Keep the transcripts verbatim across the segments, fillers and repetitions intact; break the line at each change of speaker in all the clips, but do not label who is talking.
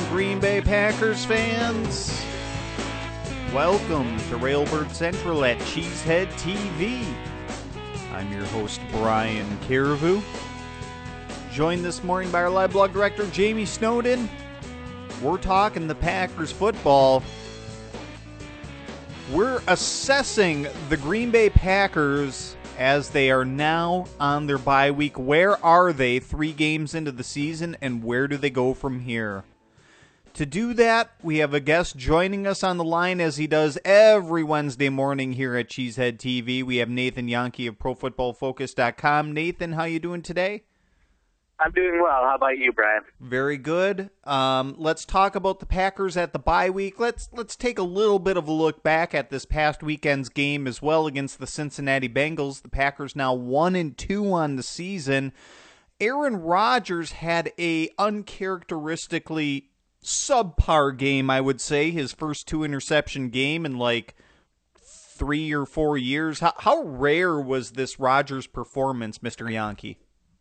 Green Bay Packers fans. Welcome to Railbird Central at Cheesehead T V. I'm your host, Brian Carrevu. Joined this morning by our live blog director, Jamie Snowden. We're talking the Packers football. We're assessing the Green Bay Packers as they are now on their bye week. Where are they three games into the season, and where do they go from here? To do that, we have a guest joining us on the line as he does every Wednesday morning here at Cheesehead T V. We have Nathan Jahnke of Pro Football Focus dot com. Nathan, how you doing today?
I'm doing well. How about you, Brian?
Very good. Um, let's talk about the Packers at the bye week. Let's let's take a little bit of a look back at this past weekend's game as well against the Cincinnati Bengals. The Packers now one and two on the season. Aaron Rodgers had a uncharacteristically subpar game, I would say. His first two interception game in like three or four years. How, how rare was this Rodgers performance, Mister Jahnke?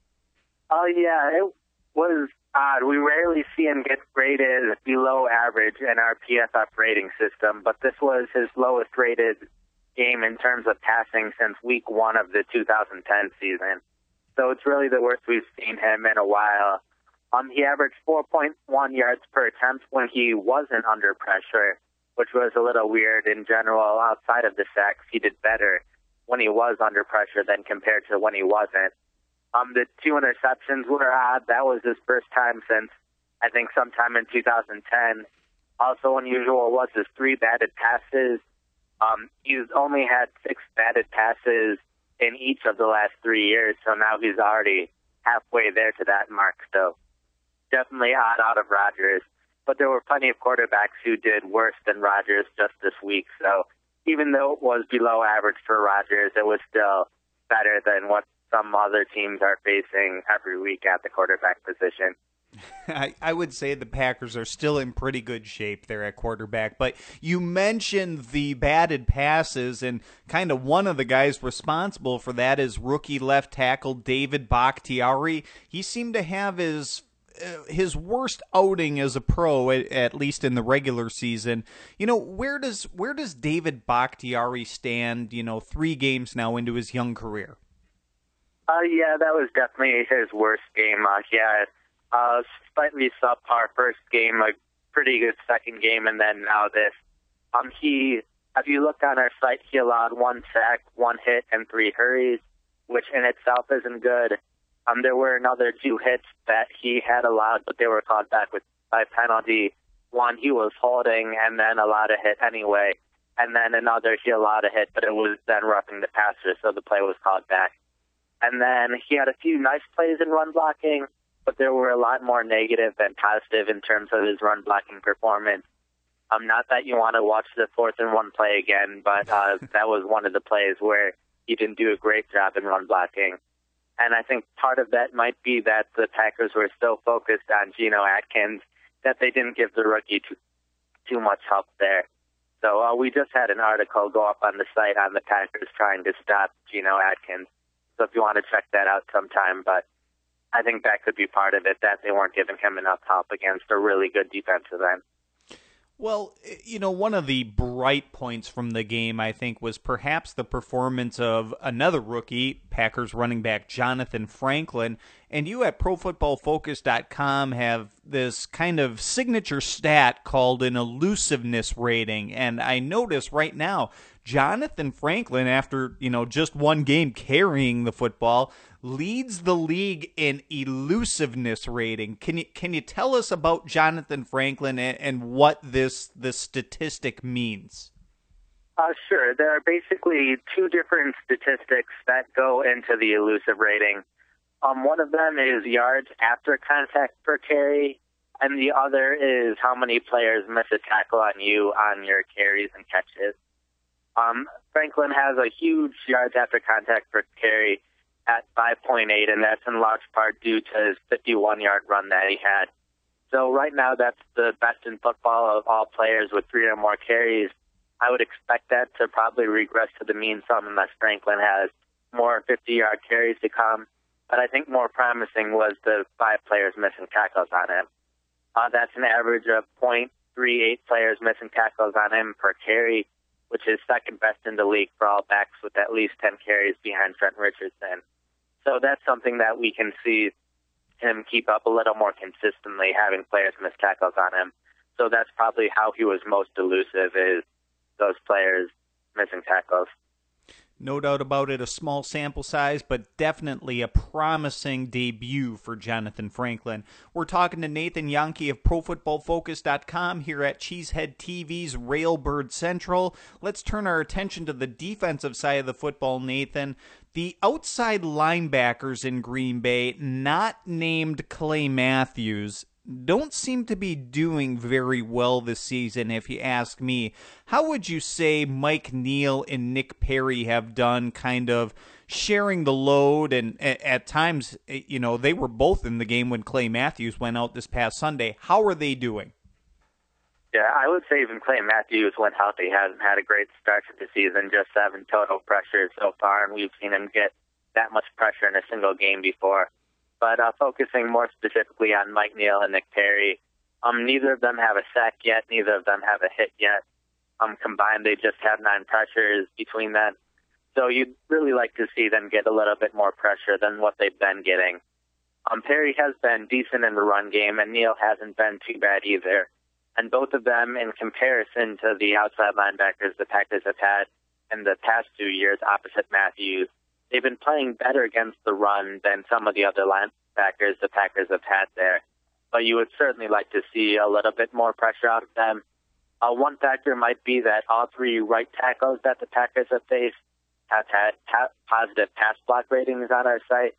Oh, yeah, it was odd. We rarely see him get rated below average in our P F F rating system, but this was his lowest rated game in terms of passing since week one of the two thousand ten season. So it's really the worst we've seen him in a while. Um, he averaged four point one yards per attempt when he wasn't under pressure, which was a little weird in general. Outside of the sacks, he did better when he was under pressure than compared to when he wasn't. Um, the two interceptions were odd. That was his first time since, I think, sometime in two thousand ten. Also unusual was his three batted passes. Um, he's only had six batted passes in each of the last three years, so now he's already halfway there to that mark. So definitely odd out of Rodgers. But there were plenty of quarterbacks who did worse than Rodgers just this week. So even though it was below average for Rodgers, it was still better than what some other teams are facing every week at the quarterback position.
I, I would say the Packers are still in pretty good shape there at quarterback, but you mentioned the batted passes, and kind of one of the guys responsible for that is rookie left tackle David Bakhtiari. He seemed to have his uh, his worst outing as a pro, at, at least in the regular season. You know, where does where does David Bakhtiari stand, you know, three games now into his young career?
Uh, yeah, that was definitely his worst game. Uh, he had uh, slightly subpar first game, a pretty good second game, and then now this. Um, he, if you look on our site, he allowed one sack, one hit, and three hurries, which in itself isn't good. Um, there were another two hits that he had allowed, but they were called back with by penalty. One he was holding, and then allowed a hit anyway, and then another he allowed a hit, but it was then roughing the passer, so the play was called back. And then he had a few nice plays in run blocking, but there were a lot more negative than positive in terms of his run blocking performance. Um, not that you want to watch the fourth and one play again, but uh, that was one of the plays where he didn't do a great job in run blocking. And I think part of that might be that the Packers were so focused on Geno Atkins that they didn't give the rookie too, too much help there. So uh, we just had an article go up on the site on the Packers trying to stop Geno Atkins. So if you want to check that out sometime, but I think that could be part of it, that they weren't giving him enough help against a really good defensive end.
Well, you know, one of the bright points from the game, I think, was perhaps the performance of another rookie, Packers running back Jonathan Franklin. And you at Pro Football Focus dot com have this kind of signature stat called an elusiveness rating. And I notice right now, Jonathan Franklin, after, you know, just one game carrying the football, leads the league in elusiveness rating. Can you can you tell us about Jonathan Franklin and, and what this this statistic means?
Uh, sure. There are basically two different statistics that go into the elusive rating. Um, one of them is yards after contact per carry, and the other is how many players miss a tackle on you on your carries and catches. Um, Franklin has a huge yards after contact per carry at five point eight, and that's in large part due to his fifty-one-yard run that he had. So right now, that's the best in football of all players with three or more carries. I would expect that to probably regress to the mean some unless Franklin has more fifty-yard carries to come. But I think more promising was the five players missing tackles on him. Uh, that's an average of point three eight players missing tackles on him per carry, which is second best in the league for all backs with at least ten carries behind Trent Richardson. So that's something that we can see him keep up a little more consistently, having players miss tackles on him. So that's probably how he was most elusive, is those players missing tackles.
No doubt about it, a small sample size, but definitely a promising debut for Jonathan Franklin. We're talking to Nathan Jahnke of Pro Football Focus dot com here at Cheesehead T V's Railbird Central. Let's turn our attention to the defensive side of the football, Nathan. The outside linebackers in Green Bay, not named Clay Matthews, don't seem to be doing very well this season, if you ask me. How would you say Mike Neal and Nick Perry have done, kind of sharing the load? And at times, you know, they were both in the game when Clay Matthews went out this past Sunday. How are they doing?
Yeah, I would say even Clay Matthews, when healthy, hasn't had a great start to the season, just seven total pressures so far, and we've seen him get that much pressure in a single game before. But uh, focusing more specifically on Mike Neal and Nick Perry, um, neither of them have a sack yet. Neither of them have a hit yet. Um, combined, they just have nine pressures between them. So you'd really like to see them get a little bit more pressure than what they've been getting. Um, Perry has been decent in the run game, and Neal hasn't been too bad either. And both of them, in comparison to the outside linebackers the Packers have had in the past two years opposite Matthews, they've been playing better against the run than some of the other linebackers the Packers have had there. But you would certainly like to see a little bit more pressure out of them. Uh, one factor might be that all three right tackles that the Packers have faced have had pa- positive pass block ratings on our site.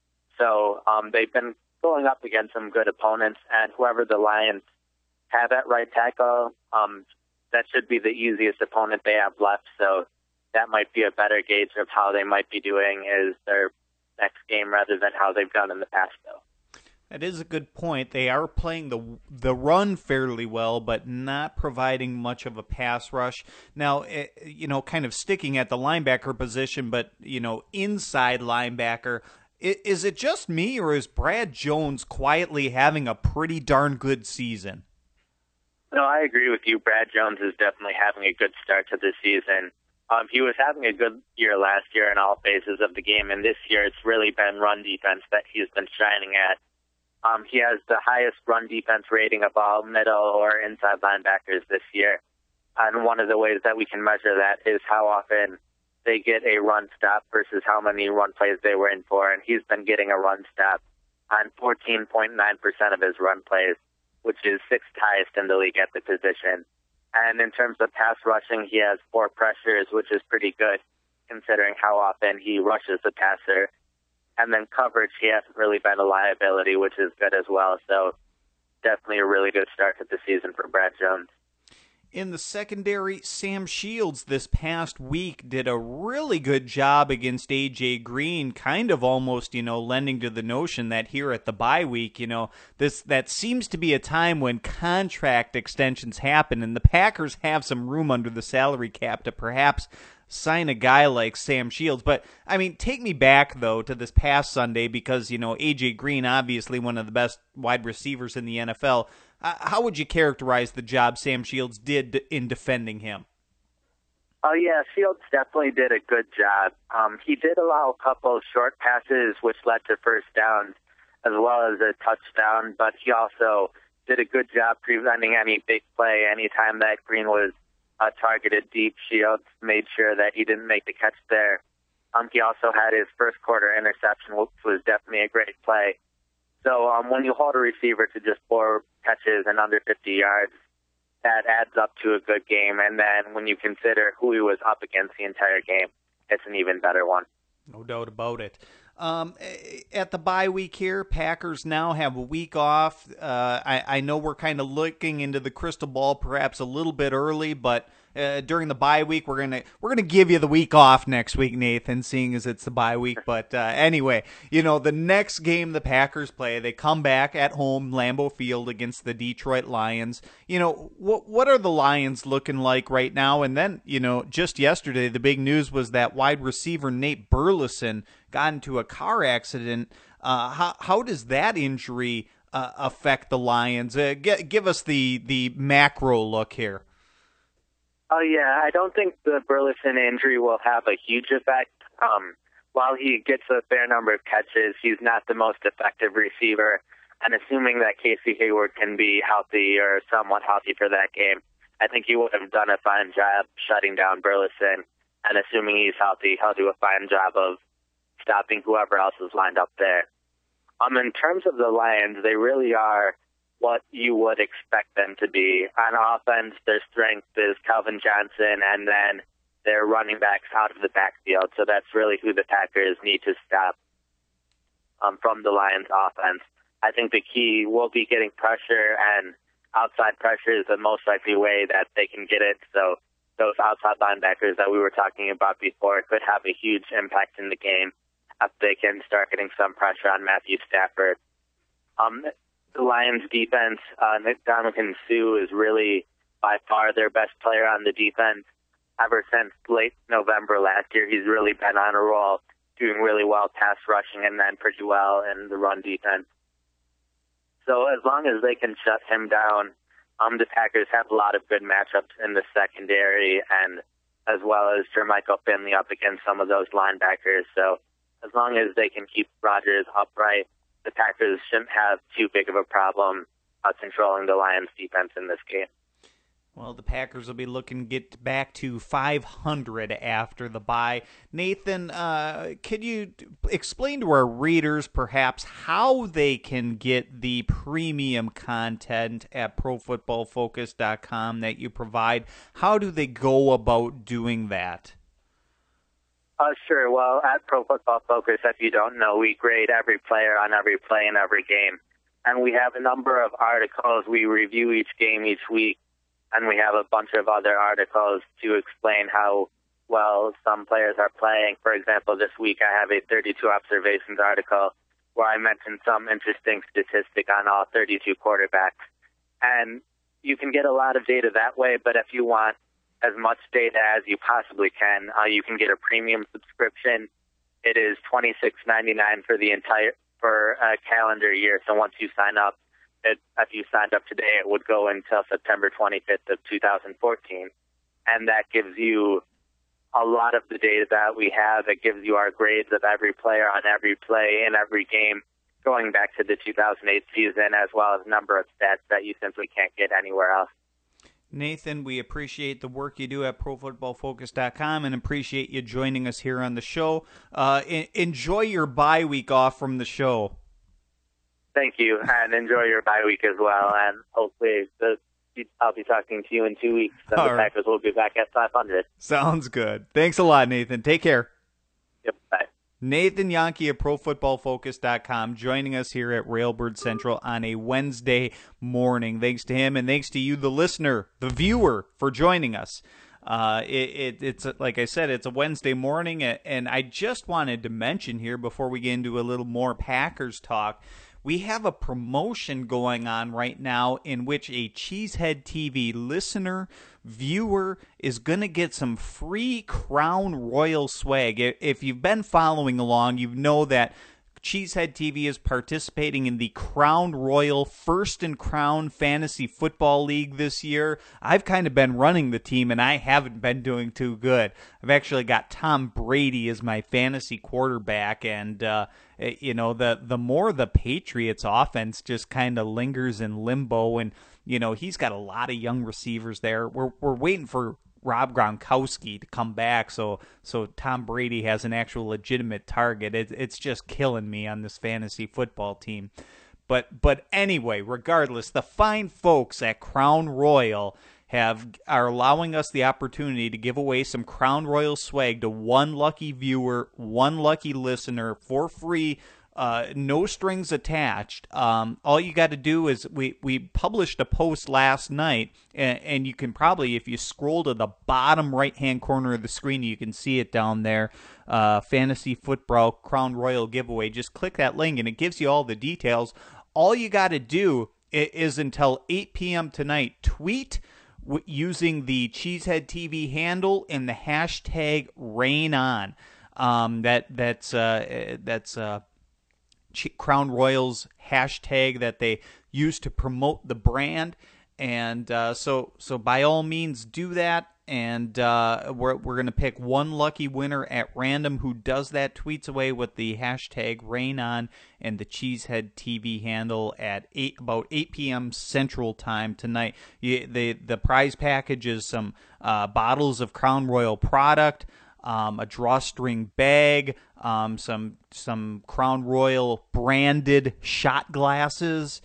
So um, they've been going up against some good opponents, and whoever the Lions have at right tackle, um, that should be the easiest opponent they have left. So that might be a better gauge of how they might be doing is their next game rather than how they've done in the past, though.
That is a good point. They are playing the the run fairly well, but not providing much of a pass rush. Now, you know, kind of sticking at the linebacker position, but, you know, inside linebacker, is it just me, or is Brad Jones quietly having a pretty darn good season?
No, I agree with you. Brad Jones is definitely having a good start to the season. Um, he was having a good year last year in all phases of the game, and this year it's really been run defense that he's been shining at. Um, he has the highest run defense rating of all middle or inside linebackers this year. And one of the ways that we can measure that is how often they get a run stop versus how many run plays they were in for. And he's been getting a run stop on fourteen point nine percent of his run plays, which is sixth highest in the league at the position. And in terms of pass rushing, he has four pressures, which is pretty good considering how often he rushes the passer. And then coverage, he hasn't really been a liability, which is good as well. So definitely a really good start to the season for Brad Jones.
In the secondary, Sam Shields this past week did a really good job against A J Green, kind of almost, you know, lending to the notion that here at the bye week, you know, this that seems to be a time when contract extensions happen, and the Packers have some room under the salary cap to perhaps sign a guy like Sam Shields. But, I mean, take me back, though, to this past Sunday because, you know, A J Green, obviously one of the best wide receivers in the N F L. Uh, how would you characterize the job Sam Shields did in defending him?
Oh, yeah, Shields definitely did a good job. Um, he did allow a couple of short passes, which led to first downs, as well as a touchdown, but he also did a good job preventing any big play. Anytime that Green was uh, targeted deep, Shields made sure that he didn't make the catch there. Um, he also had his first quarter interception, which was definitely a great play. So um, when you hold a receiver to just four catches and under fifty yards, that adds up to a good game. And then when you consider who he was up against the entire game, it's an even better one.
No doubt about it. Um, at the bye week here, Packers now have a week off. Uh, I, I know we're kind of looking into the crystal ball perhaps a little bit early, but uh, during the bye week, we're gonna we're gonna give you the week off next week, Nathan, seeing as it's the bye week. But uh, anyway, you know, the next game the Packers play, they come back at home, Lambeau Field, against the Detroit Lions. You know, what what are the Lions looking like right now? And then, you know, just yesterday, the big news was that wide receiver Nate Burleson got into a car accident. Uh, how how does that injury uh, affect the Lions? Uh, g- give us the, the macro look here.
Oh, yeah, I don't think the Burleson injury will have a huge effect. Um, while he gets a fair number of catches, he's not the most effective receiver. And assuming that Casey Hayward can be healthy or somewhat healthy for that game, I think he would have done a fine job shutting down Burleson. And assuming he's healthy, he'll do a fine job of stopping whoever else is lined up there. Um, in terms of the Lions, they really are what you would expect them to be. On offense, their strength is Calvin Johnson, and then their running backs out of the backfield. So that's really who the Packers need to stop um, from the Lions' offense. I think the key will be getting pressure, and outside pressure is the most likely way that they can get it. So those outside linebackers that we were talking about before could have a huge impact in the game if they can start getting some pressure on Matthew Stafford. Um, the Lions' defense, uh, Ndamukong Suh is really by far their best player on the defense. Ever since late November last year, he's really been on a roll, doing really well pass rushing and then pretty well in the run defense. So as long as they can shut him down, um, the Packers have a lot of good matchups in the secondary, and as well as Jermichael Finley up against some of those linebackers. So as long as they can keep Rodgers upright, the Packers shouldn't have too big of a problem uh, controlling the Lions' defense in this game.
Well, the Packers will be looking to get back to five hundred after the bye. Nathan, uh, could you explain to our readers perhaps how they can get the premium content at pro football focus dot com that you provide? How do they go about doing that?
Uh, sure. Well, at Pro Football Focus, if you don't know, we grade every player on every play in every game. And we have a number of articles. We review each game each week. And we have a bunch of other articles to explain how well some players are playing. For example, this week I have a thirty-two observations article where I mentioned some interesting statistic on all thirty-two quarterbacks. And you can get a lot of data that way, but if you want as much data as you possibly can, uh, you can get a premium subscription. It is twenty-six ninety-nine for the entire for a calendar year. So once you sign up, It, if you signed up today, it would go until September twenty-fifth of two thousand fourteen. And that gives you a lot of the data that we have. It gives you our grades of every player on every play in every game going back to the two thousand eight season, as well as a number of stats that you simply can't get anywhere else.
Nathan, we appreciate the work you do at pro football focus dot com and appreciate you joining us here on the show. Uh, enjoy your bye week off from the show.
Thank you, and enjoy your bye week as well. And hopefully, the, I'll be talking to you in two weeks. So the right. Packers will be back at five hundred.
Sounds good. Thanks a lot, Nathan. Take care.
Yep, bye.
Nathan Jahnke of pro football focus dot com joining us here at Railbird Central on a Wednesday morning. Thanks to him, and thanks to you, the listener, the viewer, for joining us. Uh, it, it, it's like I said, it's a Wednesday morning, and I just wanted to mention here before we get into a little more Packers talk, we have a promotion going on right now in which a Cheesehead T V listener, viewer, is going to get some free Crown Royal swag. If you've been following along, you know that Cheesehead T V is participating in the Crown Royal First and Crown Fantasy Football League this year. I've kind of been running the team, and I haven't been doing too good. I've actually got Tom Brady as my fantasy quarterback, and uh, you know, the the more the Patriots offense just kind of lingers in limbo, and you know, he's got a lot of young receivers there. We're we're waiting for Rob Gronkowski to come back, so so Tom Brady has an actual legitimate target. It, it's just killing me on this fantasy football team. But but anyway, regardless, the fine folks at Crown Royal have are allowing us the opportunity to give away some Crown Royal swag to one lucky viewer, one lucky listener for free. Uh, no strings attached. Um, all you got to do is we, we published a post last night, and, and you can probably, if you scroll to the bottom right-hand corner of the screen, you can see it down there, uh, Fantasy Football Crown Royal giveaway. Just click that link, and it gives you all the details. All you got to do is until eight p.m. tonight, tweet w- using the Cheesehead T V handle and the hashtag RainOn. Um, that, that's, uh, that's, uh, Crown Royal's hashtag that they use to promote the brand. And uh, so, so by all means, do that. And uh, we're we're gonna pick one lucky winner at random who does that. Tweets away with the hashtag Rain On and the Cheesehead T V handle at eight about eight p.m. Central Time tonight. You, the the prize package is some uh, bottles of Crown Royal product, um, a drawstring bag, um, some some Crown Royal branded shot glasses,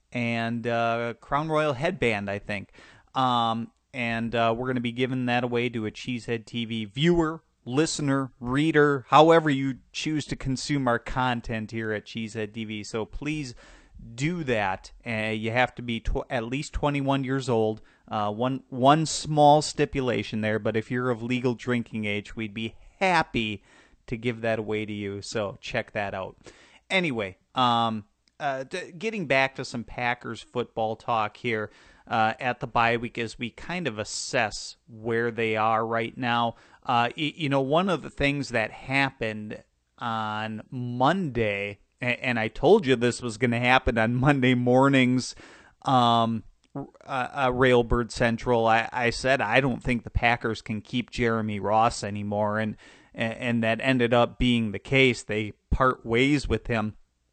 and uh, Crown Royal headband, I think. Um, and uh, we're going to be giving that away to a Cheesehead T V viewer, listener, reader, however you choose to consume our content here at Cheesehead T V. So please do that. Uh, you have to be tw- at least twenty-one years old. Uh, one one small stipulation there, but if you're of legal drinking age, we'd be happy to give that away to you. So check that out. Anyway, um, uh, d- getting back to some Packers football talk here. Uh, at the bye week as we kind of assess where they are right now. Uh, you, you know, one of the things that happened on Monday, and, and I told you this was going to happen on Monday mornings, um, uh, uh, Railbird Central, I, I said I don't think the Packers can keep Jeremy Ross anymore, and and that ended up being the case. They part ways with him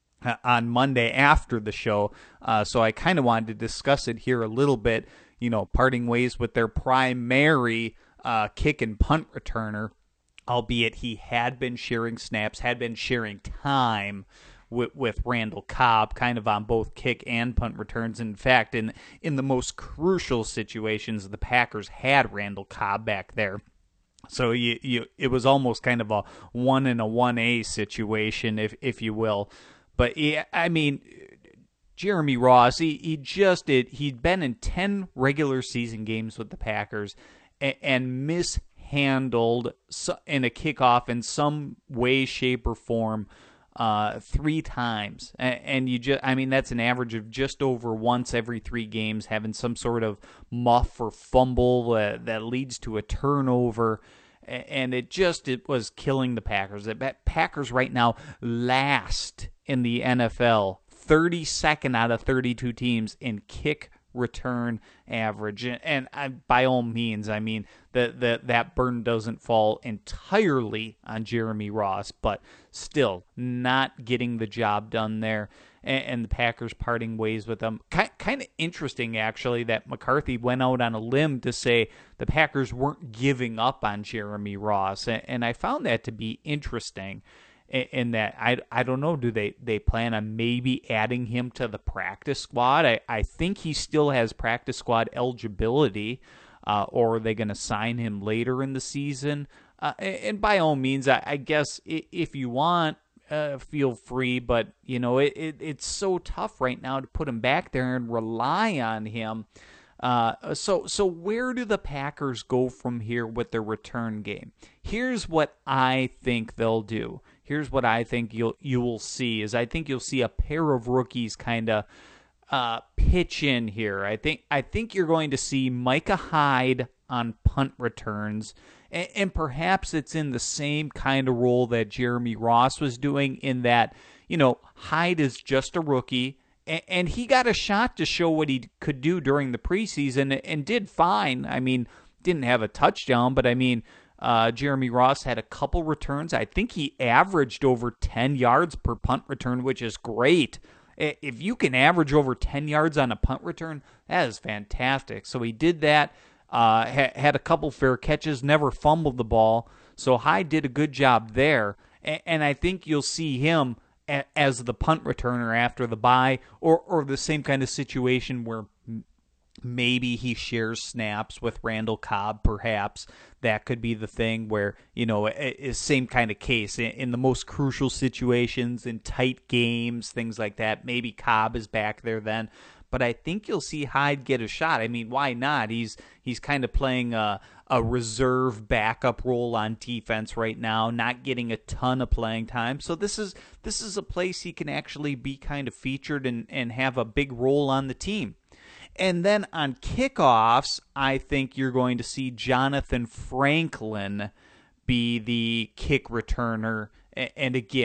on Monday after the show, uh, so I kind of wanted to discuss it here a little bit, you know, parting ways with their primary uh, kick and punt returner, albeit he had been sharing snaps, had been sharing time with, with Randall Cobb, kind of on both kick and punt returns. In fact, in, in the most crucial situations, the Packers had Randall Cobb back there. So you, you, it was almost kind of a one and a one A situation, if if you will. But, yeah, I mean, Jeremy Ross, he, he just did, he'd been in ten regular season games with the Packers and, and mishandled in a kickoff in some way, shape, or form uh, three times. And, and you just, I mean, that's an average of just over once every three games, having some sort of muff or fumble uh, that leads to a turnover. And it just, it was killing the Packers. The Packers right now last in the N F L, thirty-second out of thirty-two teams in kick return average. And, and I, by all means, I mean, the, the, that burden doesn't fall entirely on Jeremy Ross, but still not getting the job done there. And, and the Packers parting ways with them. Kind, kind of interesting, actually, that McCarthy went out on a limb to say the Packers weren't giving up on Jeremy Ross. And, and I found that to be interesting. In that, I, I don't know, do they, they plan on maybe adding him to the practice squad? I, I think he still has practice squad eligibility, uh, or are they going to sign him later in the season? Uh, and by all means, I, I guess if you want, uh, feel free, but, you know, it, it it's so tough right now to put him back there and rely on him. Uh, so so where do the Packers go from here with their return game? Here's what I think they'll do. Here's what I think you'll you will see is I think you'll see a pair of rookies kind of uh, pitch in here. I think I think you're going to see Micah Hyde on punt returns, and, and perhaps it's in the same kind of role that Jeremy Ross was doing, in that, you know, Hyde is just a rookie. And he got a shot to show what he could do during the preseason and did fine. I mean, didn't have a touchdown, but I mean, uh, Jeremy Ross had a couple returns. I think he averaged over ten yards per punt return, which is great. If you can average over ten yards on a punt return, that is fantastic. So he did that, uh, had a couple fair catches, never fumbled the ball. So Hyde did a good job there. And I think you'll see him as the punt returner after the bye, or, or the same kind of situation where maybe he shares snaps with Randall Cobb, perhaps. That could be the thing where, you know, it's same kind of case. In, in the most crucial situations, in tight games, things like that, maybe Cobb is back there then. But I think you'll see Hyde get a shot. I mean, why not? He's he's kind of playing a, a reserve backup role on defense right now, not getting a ton of playing time. So this is this is a place he can actually be kind of featured and, and have a big role on the team. And then on kickoffs, I think you're going to see Jonathan Franklin be the kick returner. And again,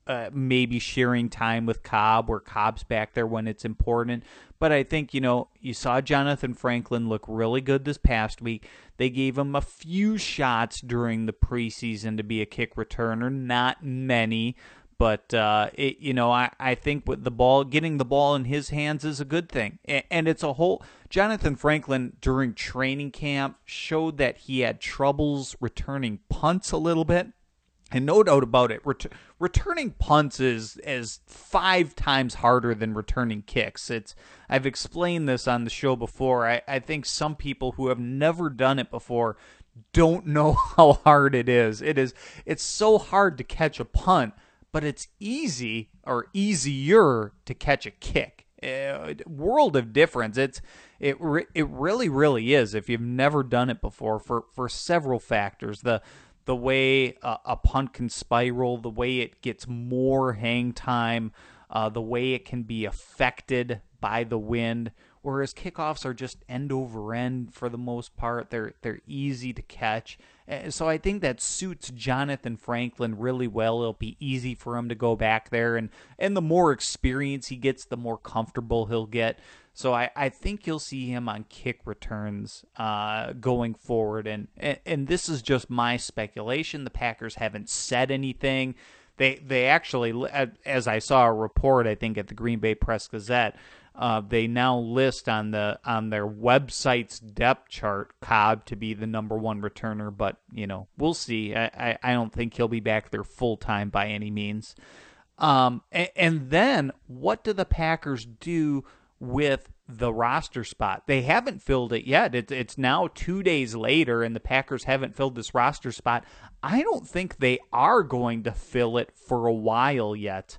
uh, maybe sharing time with Cobb, where Cobb's back there when it's important. But I think, you know, you saw Jonathan Franklin look really good this past week. They gave him a few shots during the preseason to be a kick returner, not many. But, uh, it, you know, I, I think with the ball, getting the ball in his hands is a good thing. And it's a whole, Jonathan Franklin during training camp showed that he had troubles returning punts a little bit. And no doubt about it, ret- returning punts is, is five times harder than returning kicks. It's I've explained this on the show before. I, I think some people who have never done it before don't know how hard it is. It is it's so hard to catch a punt, but it's easy or easier to catch a kick. Uh, world of difference. It's it re- it really really is if you've never done it before for for several factors. The the way a, a punt can spiral, the way it gets more hang time, uh, the way it can be affected by the wind, whereas kickoffs are just end over end for the most part. They're they're easy to catch. So I think that suits Jonathan Franklin really well. It'll be easy for him to go back there, and, and the more experience he gets, the more comfortable he'll get. So I, I think you'll see him on kick returns uh, going forward. And, and and this is just my speculation. The Packers haven't said anything. They they actually, as I saw a report, I think at the Green Bay Press Gazette, uh, they now list on the on their website's depth chart Cobb to be the number one returner. But you know, we'll see. I I, I don't think he'll be back there full time by any means. Um, and, and then what do the Packers do with the roster spot? They haven't filled it yet. It's it's now two days later, and the Packers haven't filled this roster spot. I don't think they are going to fill it for a while yet.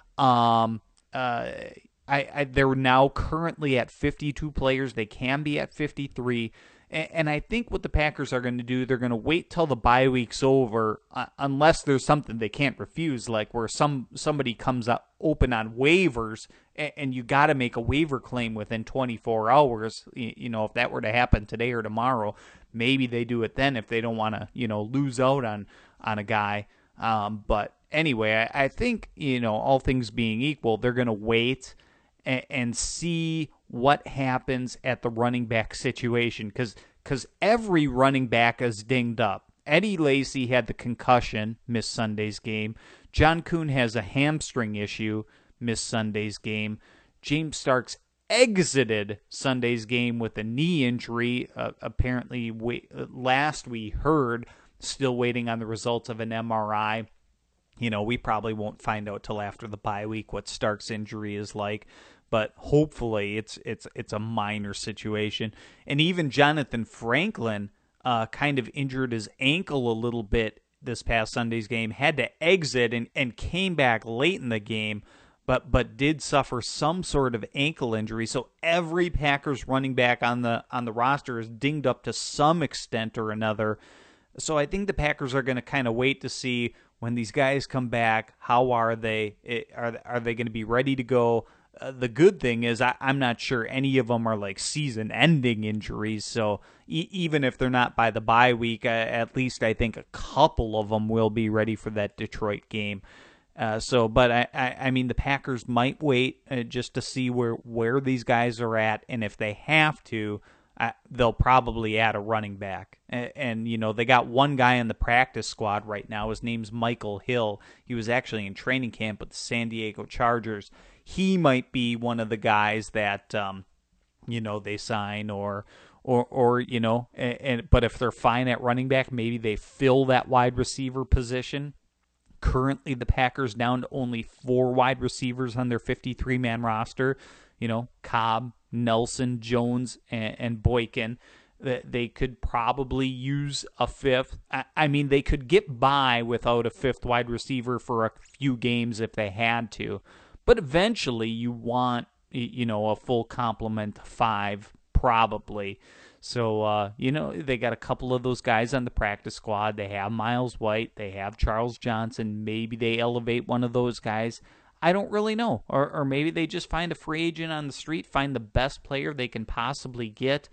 Um, uh, I, I they're now currently at fifty-two players. They can be at fifty-three. And I think what the Packers are going to do, they're going to wait till the bye week's over, uh, unless there's something they can't refuse, like where some somebody comes up open on waivers, and, and you got to make a waiver claim within twenty-four hours. You, you know, if that were to happen today or tomorrow, maybe they do it then if they don't want to, you know, lose out on on a guy. Um, but anyway, I, I think, you know, all things being equal, they're going to wait and, and see what happens at the running back situation, because because every running back is dinged up. Eddie Lacy had the concussion, missed Sunday's game. John Kuhn has a hamstring issue, missed Sunday's game. James Starks exited Sunday's game with a knee injury. Uh, apparently, we, last we heard, still waiting on the results of an M R I. You know, we probably won't find out till after the bye week what Starks' injury is like. But hopefully it's it's it's a minor situation. And even Jonathan Franklin uh, kind of injured his ankle a little bit this past Sunday's game, had to exit and, and came back late in the game, but but did suffer some sort of ankle injury. So every Packers running back on the on the roster is dinged up to some extent or another. So I think the Packers are going to kind of wait to see when these guys come back, how are they? Are, are they going to be ready to go? Uh, the good thing is I, I'm not sure any of them are like season-ending injuries, so e- even if they're not by the bye week, uh, at least I think a couple of them will be ready for that Detroit game. Uh, so, but I, I, I mean, the Packers might wait uh, just to see where, where these guys are at, and if they have to, uh, they'll probably add a running back. And, and, you know, they got one guy in the practice squad right now. His name's Michael Hill. He was actually in training camp with the San Diego Chargers. He might be one of the guys that, um, you know, they sign or, or, or you know, and, and but if they're fine at running back, maybe they fill that wide receiver position. Currently, the Packers down to only four wide receivers on their fifty-three man roster. You know, Cobb, Nelson, Jones, and, and Boykin. They could probably use a fifth. I mean, they could get by without a fifth wide receiver for a few games if they had to. But eventually you want, you know, a full complement of five, probably. So, uh, you know, they got a couple of those guys on the practice squad. They have Miles White. They have Charles Johnson. Maybe they elevate one of those guys. I don't really know. Or, or maybe they just find a free agent on the street, find the best player they can possibly get.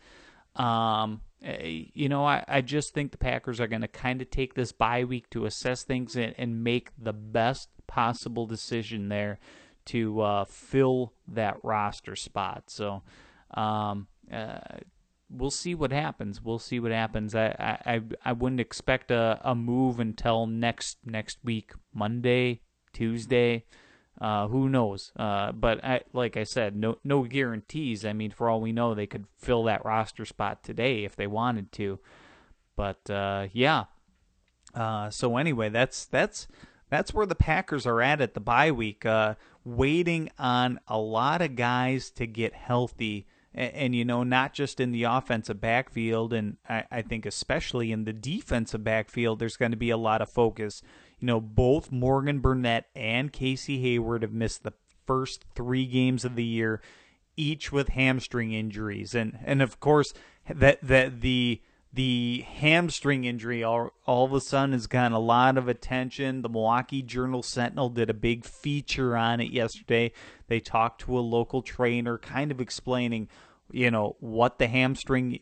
Um, you know, I, I just think the Packers are going to kind of take this bye week to assess things and, and make the best possible decision there to uh, fill that roster spot. So um, uh, we'll see what happens. We'll see what happens. I I, I wouldn't expect a, a move until next next week, Monday, Tuesday. Uh, who knows? Uh, but I, like I said, no no guarantees. I mean, for all we know, they could fill that roster spot today if they wanted to. But uh, yeah. Uh, so anyway, that's that's that's where the Packers are at at the bye week, uh, waiting on a lot of guys to get healthy. And, and you know, not just in the offensive backfield, and I, I think especially in the defensive backfield, there's going to be a lot of focus. You know, both Morgan Burnett and Casey Hayward have missed the first three games of the year, each with hamstring injuries. And and of course, that that the the hamstring injury all, all of a sudden has gotten a lot of attention. The Milwaukee Journal-Sentinel did a big feature on it yesterday. They talked to a local trainer kind of explaining, you know, what the hamstring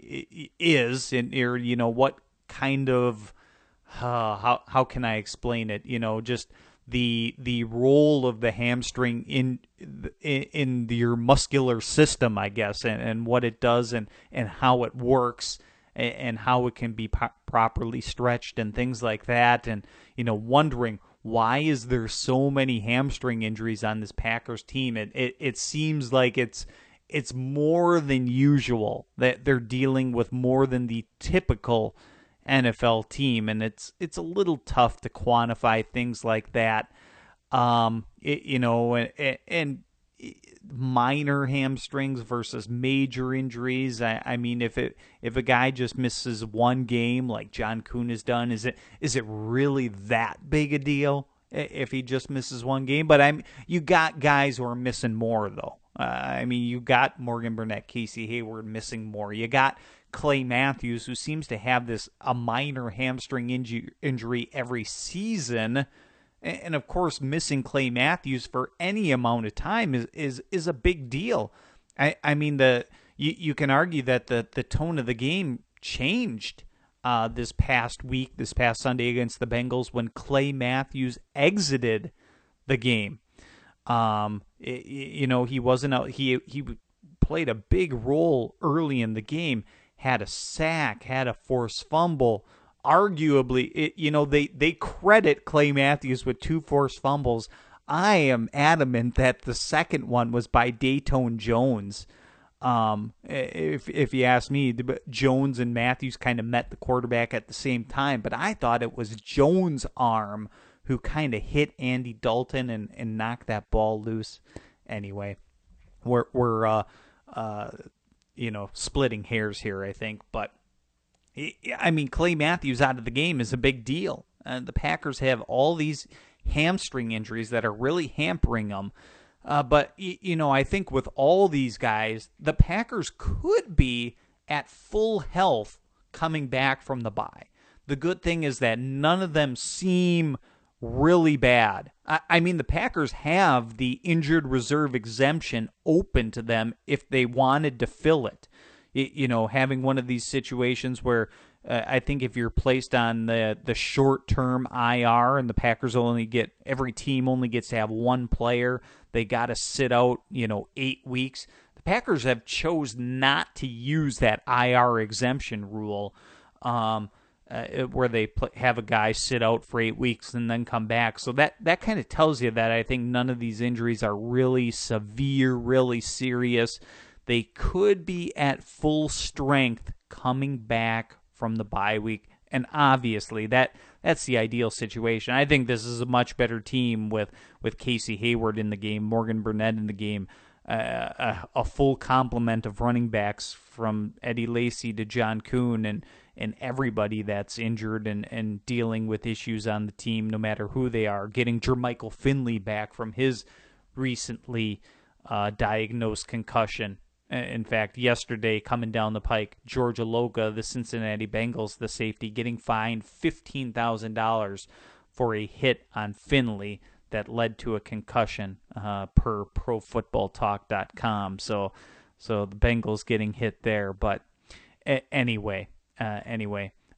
is and, or, you know, what kind of Uh, how how can I explain it? You know, just the the role of the hamstring in in, in your muscular system, I guess, and, and what it does and, and how it works and, and how it can be po- properly stretched and things like that. And, you know, wondering why is there so many hamstring injuries on this Packers team? It it, it seems like it's it's more than usual that they're dealing with more than the typical N F L team, and it's it's a little tough to quantify things like that. Um, it, you know, and, and minor hamstrings versus major injuries. I, I mean, if it if a guy just misses one game, like John Kuhn has done, is it is it really that big a deal if he just misses one game? But I'm you got guys who are missing more though. Uh, I mean, you got Morgan Burnett, Casey Hayward missing more. You got Clay Matthews, who seems to have this a minor hamstring inju- injury every season, and, and of course, missing Clay Matthews for any amount of time is is, is a big deal. I, I mean, the you, you can argue that the, the tone of the game changed uh, this past week, this past Sunday against the Bengals when Clay Matthews exited the game. Um, it, you know, he wasn't out. He he played a big role early in the game. Had a sack, had a forced fumble. Arguably, it, you know, they, they credit Clay Matthews with two forced fumbles. I am adamant that the second one was by Dayton Jones. Um, if if you ask me, Jones and Matthews kind of met the quarterback at the same time, but I thought it was Jones' arm who kind of hit Andy Dalton and, and knocked that ball loose. Anyway, we're we're uh uh. you know, splitting hairs here, I think. But, I mean, Clay Matthews out of the game is a big deal. And the Packers have all these hamstring injuries that are really hampering them. Uh, but, you know, I think with all these guys, the Packers could be at full health coming back from the bye. The good thing is that none of them seem really bad. I, I mean, the Packers have the injured reserve exemption open to them if they wanted to fill it. You, you know, having one of these situations where uh, I think if you're placed on the, the short-term I R and the Packers only get, every team only gets to have one player, they got to sit out, you know, eight weeks. The Packers have chose not to use that I R exemption rule. Um, Uh, where they pl- have a guy sit out for eight weeks and then come back. So that, that kind of tells you that I think none of these injuries are really severe, really serious. They could be at full strength coming back from the bye week. And obviously, that that's the ideal situation. I think this is a much better team with, with Casey Hayward in the game, Morgan Burnett in the game, uh, a, a full complement of running backs from Eddie Lacy to John Kuhn and and everybody that's injured and, and dealing with issues on the team, no matter who they are, getting Jermichael Finley back from his recently uh, diagnosed concussion. In fact, yesterday, coming down the pike, George Aloga, the Cincinnati Bengals, the safety, getting fined fifteen thousand dollars for a hit on Finley that led to a concussion, uh, per pro football talk dot com. So, so the Bengals getting hit there. But a- anyway... Uh, anyway,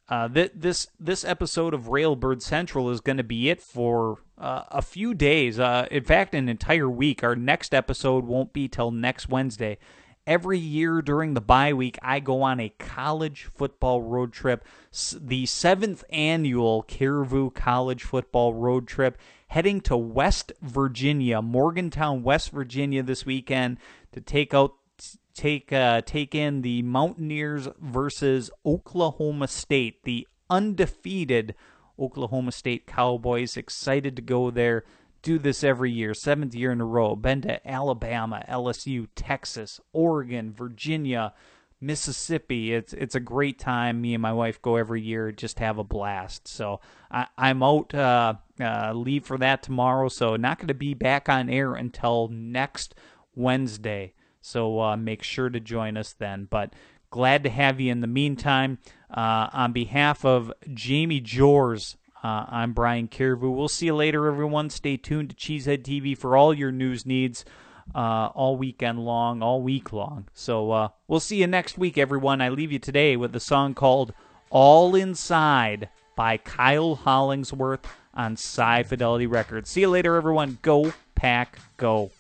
uh, th- this this episode of Railbird Central is going to be it for uh, a few days. Uh, in fact, an entire week. Our next episode won't be till next Wednesday. Every year during the bye week, I go on a college football road trip, the seventh annual Caribou College Football Road Trip, heading to West Virginia, Morgantown, West Virginia this weekend to take out take uh, take in the Mountaineers versus Oklahoma State, the undefeated Oklahoma State Cowboys. Excited to go there. Do this every year, seventh year in a row. Been to Alabama, L S U, Texas, Oregon, Virginia, Mississippi. It's it's a great time. Me and my wife go every year, just have a blast. So I, I'm out, uh, uh, leave for that tomorrow. So not going to be back on air until next Wednesday. So uh, make sure to join us then. But glad to have you in the meantime. Uh, on behalf of Jamie Jors, Uh, I'm Brian Caribou. We'll see you later, everyone. Stay tuned to Cheesehead T V for all your news needs uh, all weekend long, all week long. So uh, we'll see you next week, everyone. I leave you today with a song called All Inside by Kyle Hollingsworth on Sci Fidelity Records. See you later, everyone. Go, Pack, go.